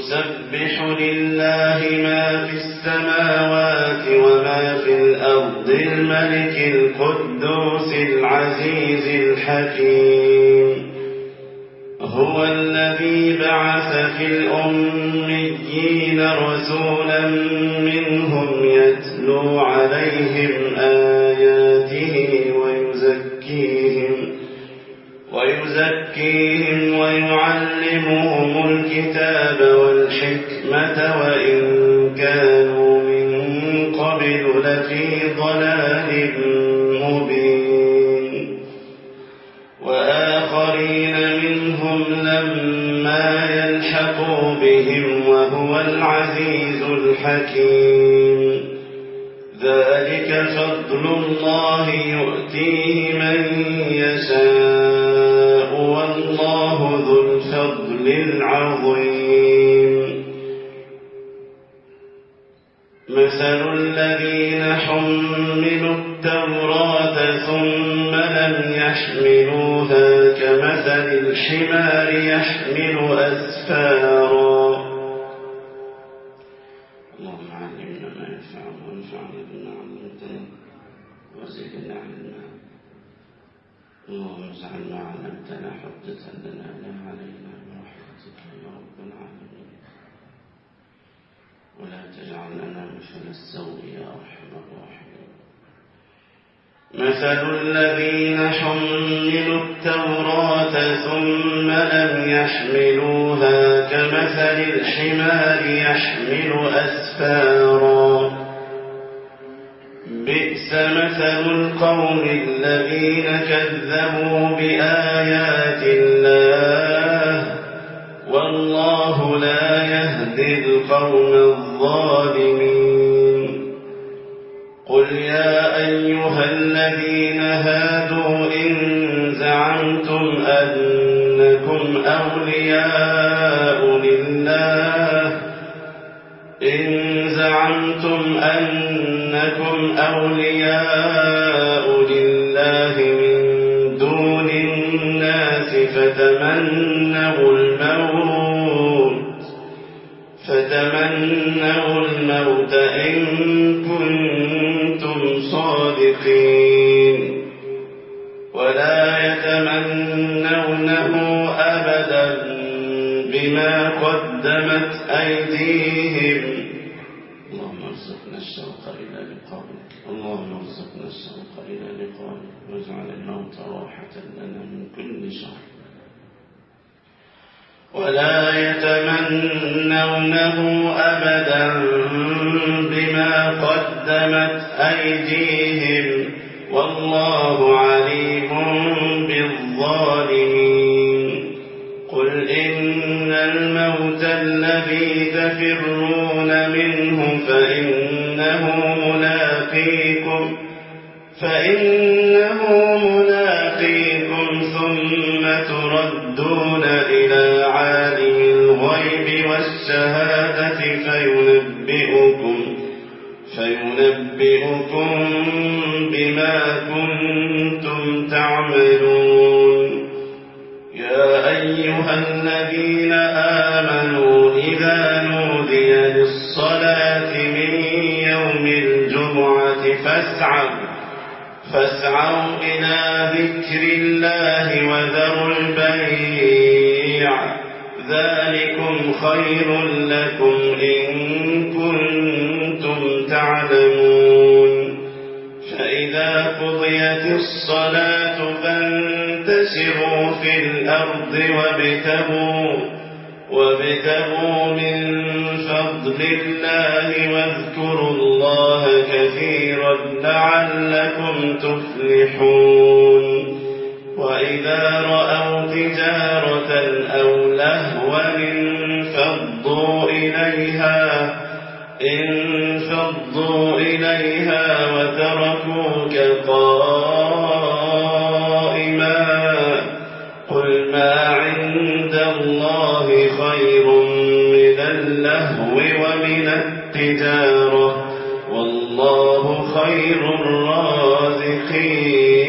يسبح لله ما في السماوات وما في الأرض الملك القدوس العزيز الحكيم هو الذي بعث في الأميين رسولا منهم يتلو عليهم آياته ويزكيهم ويعلمهم الكتاب والحكمة وإن كانوا من قبل لفي ضلال مبين وآخرين منهم لما يلحقوا بهم وهو العزيز الحكيم ذلك فضل الله يؤتيه من يشاء والله ذو الفضل العظيم مثل الذين حملوا التوراة ثم لم يحملوها كمثل الحمار يحمل أسفارا اللهم علمنا ما ينفعنا وانفعنا بما علمتنا وزدنا علما اللهم اجعل ما علمتنا حجة لنا لا علينا برحمتك يا رب العالمين ولا تجعل لنا مثل السوء يا أرحم الراحمين مثل الذين حملوا التوراة ثم لم يحملوها كمثل الحمار يحمل أسفارا بئس مثل القوم الذين كذبوا بآيات الله والله لا يهدي القوم الظالمين قل يا أيها الذين هادوا إن زعمتم أنكم أولياء لله من دون الناس فتمنوا الموت إن كنتم صادقين ولا يتمنونه أبدا بما قدمت أيديهم اللهم ارزقنا الشوق إلى لقائك واجعل الموت راحة لنا من كل شر ولا يتمنونه أبدا بما قدمت أيديهم والله عليم بالظالمين قل إن الموت الذي تفرون منه فإنه ملاقيكم ثم تردون إلى عالم الغيب والشهادة فينبئكم بما كنتم تعملون يا أيها الذين آمنوا إذا نودي للصلاة من يوم الجمعة فاسعوا إلى ذكر الله وذروا البيع ذلكم خير لكم إن كنتم تعلمون فإذا قضيت الصلاة فانتشروا في الأرض وابتغوا من فضل الله واذكروا الله كثيرا لعلكم تفلحون وإذا رأوا تجارة أو لهوا انفضوا إليها وتركوك قائما قل ما عند الله خير من اللهو ومن التجارة والله خير الرازقين